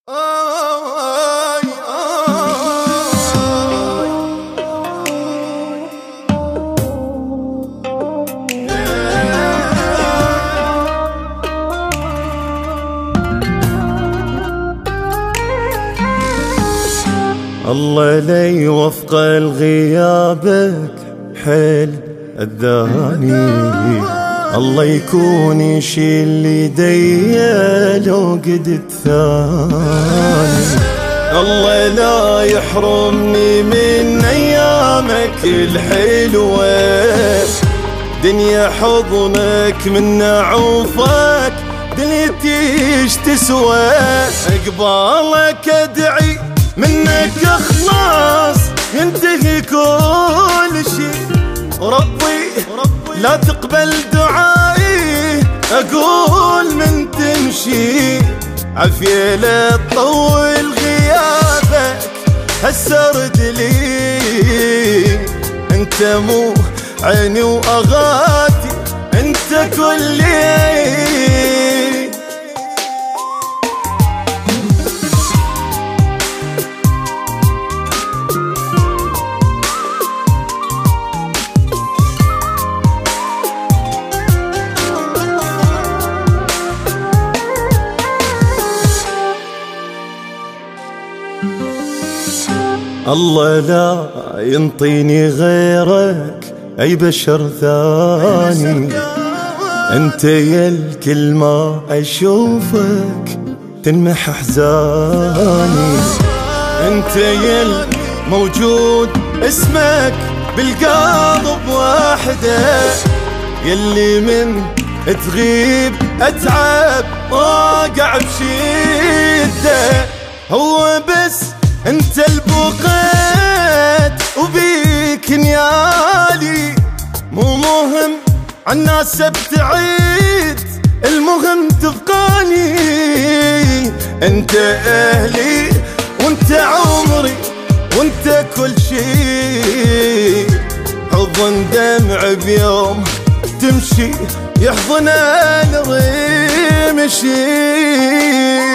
الله لا يوفق لغيابك حيل الداني، الله يكون يشيل يدي لو قد الثاني، الله لا يحرمني من ايامك الحلوة، دنيا حضنك من عوفك دنيتي ايش تسوى، قبالك ادعي منك اخلاص ينتهي كل شي، ربي لا تقبل دعائي اقول من تمشي، عافية لا تطول غيابك هالسرد لي، انت مو عيني واغاتي انت كلي. الله لا ينطيني غيرك أي بشر ثاني، أنت يا الكل ما أشوفك تنمح أحزاني، أنت يا الموجود اسمك بالقلب واحدة، يلي من تغيب أتعب واقع بشدة، هو بس انت البقيت وبيك نيالي، مو مهم عالناس ابتعيد المهم تبقاني، انت اهلي وانت عمري وانت كل شي، حضن دمع بيوم تمشي يحضن الرمشي.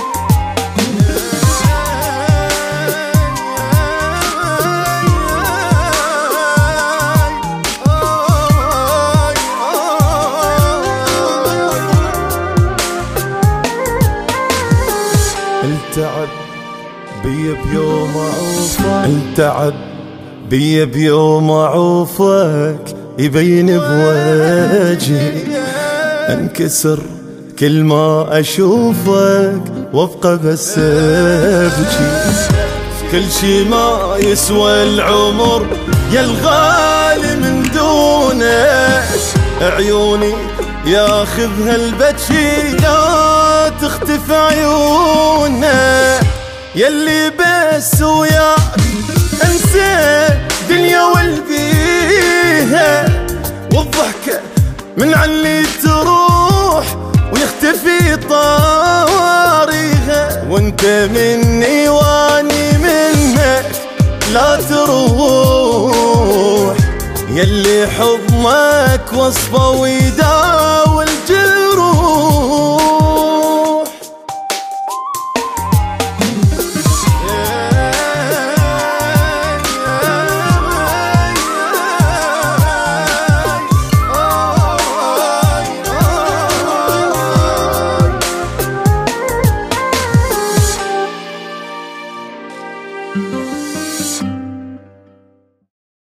التعب بي بيوم عوفك، التعب بي بيوم عوفك يبين بوجهي، انكسر كل ما اشوفك وابقى بس ابكي، كل شي ما يسوى العمر يا الغالي من دونك، عيوني ياخذها البكي لا تختفي عيونه، يلي بس وياك انسى دنيا والبيها، والضحكة من عني تروح ويختفي طاريها، وانت مني واني منك لا تروح، يلي حضنك وصفه ويداوي الجروح.